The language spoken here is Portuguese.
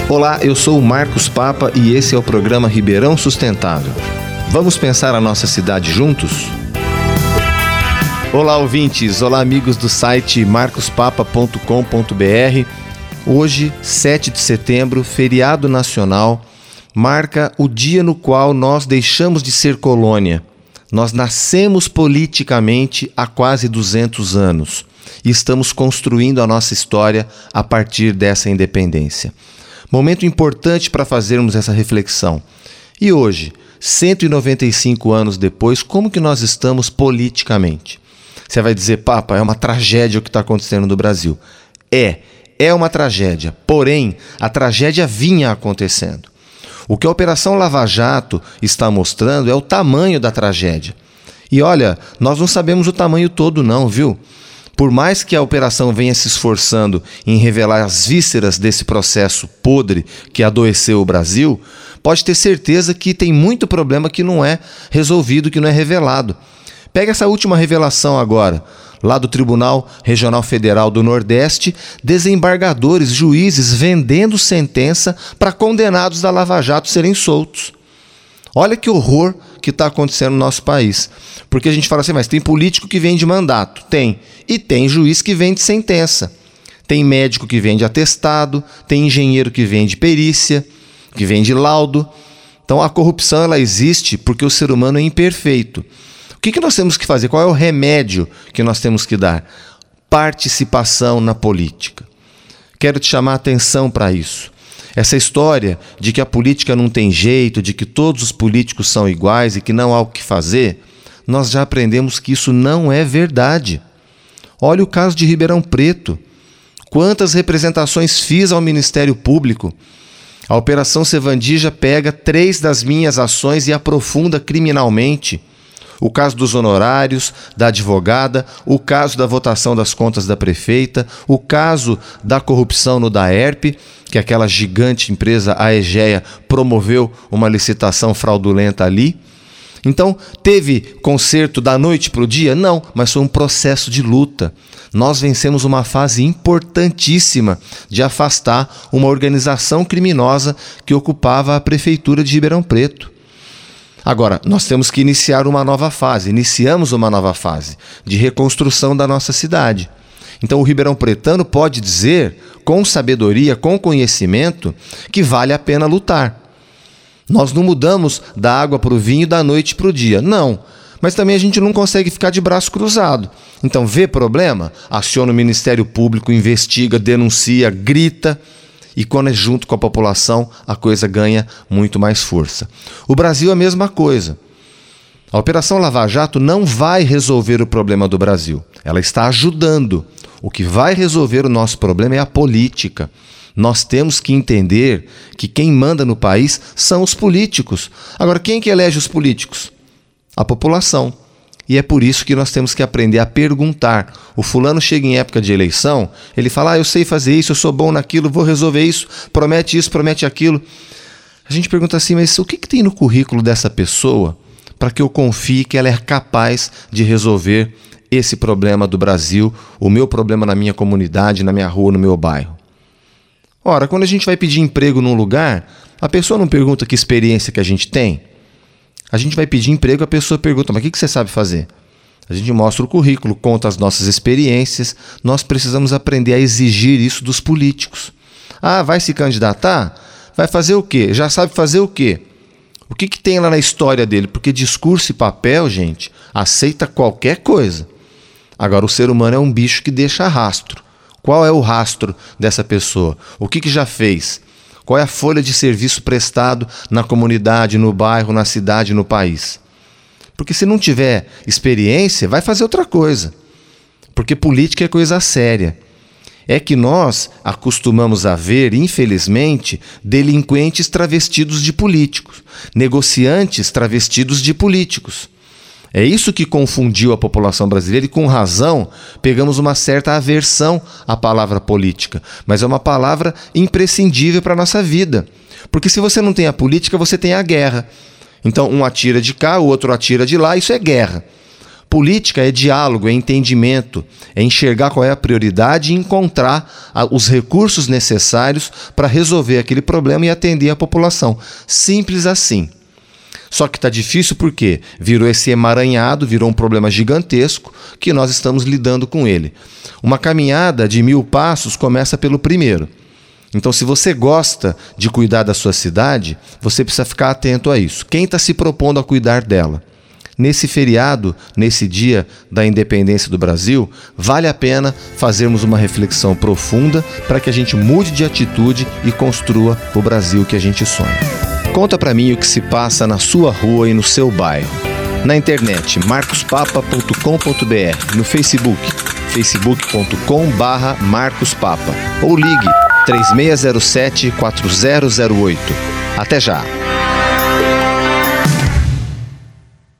Olá, eu sou o Marcos Papa e esse é o programa Ribeirão Sustentável. Vamos pensar a nossa cidade juntos? Olá, ouvintes! Olá, amigos do site marcospapa.com.br. Hoje, 7 de setembro, feriado nacional, marca o dia no qual nós deixamos de ser colônia. Nós nascemos politicamente há quase 200 anos e estamos construindo a nossa história a partir dessa independência. Momento importante para fazermos essa reflexão. E hoje, 195 anos depois, como que nós estamos politicamente? Você vai dizer, Papa, é uma tragédia o que está acontecendo no Brasil. É uma tragédia, porém, a tragédia vinha acontecendo. O que a Operação Lava Jato está mostrando é o tamanho da tragédia. E olha, nós não sabemos o tamanho todo não, viu? Por mais que a operação venha se esforçando em revelar as vísceras desse processo podre que adoeceu o Brasil, pode ter certeza que tem muito problema que não é resolvido, que não é revelado. Pega essa última revelação agora, lá do Tribunal Regional Federal do Nordeste, desembargadores, juízes vendendo sentença para condenados da Lava Jato serem soltos. Olha que horror que está acontecendo no nosso país. Porque a gente fala assim, mas tem político que vende mandato? Tem. E tem juiz que vende sentença. Tem médico que vende atestado, tem engenheiro que vende perícia, que vende laudo. Então a corrupção ela existe porque o ser humano é imperfeito. O que nós temos que fazer? Qual é o remédio que nós temos que dar? Participação na política. Quero te chamar a atenção para isso. Essa história de que a política não tem jeito, de que todos os políticos são iguais e que não há o que fazer, nós já aprendemos que isso não é verdade. Olha o caso de Ribeirão Preto. Quantas representações fiz ao Ministério Público? A Operação Sevandija pega 3 das minhas ações e aprofunda criminalmente. O caso dos honorários, da advogada, o caso da votação das contas da prefeita, o caso da corrupção no DAERP, que aquela gigante empresa, a Egea, promoveu uma licitação fraudulenta ali. Então, teve conserto da noite para o dia? Não, mas foi um processo de luta. Nós vencemos uma fase importantíssima de afastar uma organização criminosa que ocupava a prefeitura de Ribeirão Preto. Agora, nós temos que iniciar uma nova fase, iniciamos uma nova fase de reconstrução da nossa cidade. Então o Ribeirão Pretano pode dizer, com sabedoria, com conhecimento, que vale a pena lutar. Nós não mudamos da água para o vinho da noite para o dia, não. Mas também a gente não consegue ficar de braço cruzado. Então vê problema, aciona o Ministério Público, investiga, denuncia, grita. E quando é junto com a população, a coisa ganha muito mais força. O Brasil é a mesma coisa. A Operação Lava Jato não vai resolver o problema do Brasil. Ela está ajudando. O que vai resolver o nosso problema é a política. Nós temos que entender que quem manda no país são os políticos. Agora, quem que elege os políticos? A população. E é por isso que nós temos que aprender a perguntar. O fulano chega em época de eleição, ele fala, eu sei fazer isso, eu sou bom naquilo, vou resolver isso, promete aquilo. A gente pergunta assim, mas o que tem no currículo dessa pessoa para que eu confie que ela é capaz de resolver esse problema do Brasil, o meu problema na minha comunidade, na minha rua, no meu bairro? Ora, quando a gente vai pedir emprego num lugar, a pessoa não pergunta que experiência que a gente tem. A gente vai pedir emprego, a pessoa pergunta, mas o que você sabe fazer? A gente mostra o currículo, conta as nossas experiências. Nós precisamos aprender a exigir isso dos políticos. Ah, vai se candidatar? Vai fazer o quê? Já sabe fazer o quê? O que tem lá na história dele? Porque discurso e papel, gente, aceita qualquer coisa. Agora, o ser humano é um bicho que deixa rastro. Qual é o rastro dessa pessoa? O que já fez? Qual é a folha de serviço prestado na comunidade, no bairro, na cidade, no país? Porque se não tiver experiência, vai fazer outra coisa. Porque política é coisa séria. É que nós acostumamos a ver, infelizmente, delinquentes travestidos de políticos, negociantes travestidos de políticos. É isso que confundiu a população brasileira e, com razão, pegamos uma certa aversão à palavra política. Mas é uma palavra imprescindível para a nossa vida. Porque se você não tem a política, você tem a guerra. Então, um atira de cá, o outro atira de lá, isso é guerra. Política é diálogo, é entendimento, é enxergar qual é a prioridade e encontrar os recursos necessários para resolver aquele problema e atender a população. Simples assim. Só que está difícil porque virou esse emaranhado, virou um problema gigantesco que nós estamos lidando com ele. Uma caminhada de 1000 passos começa pelo primeiro. Então, se você gosta de cuidar da sua cidade, você precisa ficar atento a isso. Quem está se propondo a cuidar dela? Nesse feriado, nesse dia da independência do Brasil, vale a pena fazermos uma reflexão profunda para que a gente mude de atitude e construa o Brasil que a gente sonha. Conta para mim o que se passa na sua rua e no seu bairro. Na internet, marcospapa.com.br, no Facebook, facebook.com/marcospapa ou ligue 3607-4008. Até já!